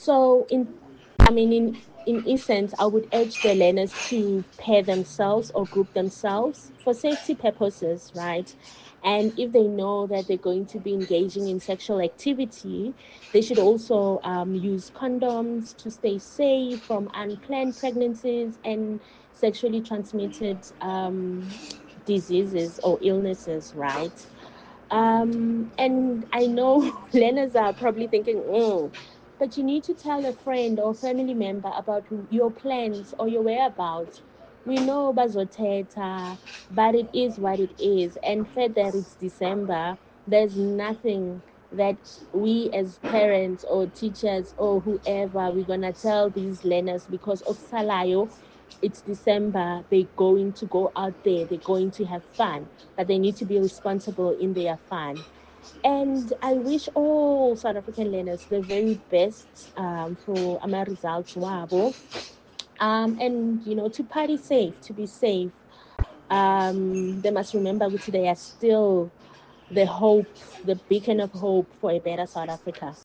So in essence, I would urge the learners to pair themselves or group themselves for safety purposes, right? And if they know that they're going to be engaging in sexual activity, they should also use condoms to stay safe from unplanned pregnancies and sexually transmitted diseases or illnesses, right? And I know learners are probably thinking, but you need to tell a friend or family member about your plans or your whereabouts. We know bazoteta, but it is what it is. And further, it's December. There's nothing that we as parents or teachers or whoever we're gonna tell these learners because of Salayo. It's December. They're going to go out there. They're going to have fun, but they need to be responsible in their fun. And I wish all South African learners the very best for our results. Wabo. And to party safe, to be safe. They must remember that they are still the hope, the beacon of hope for a better South Africa.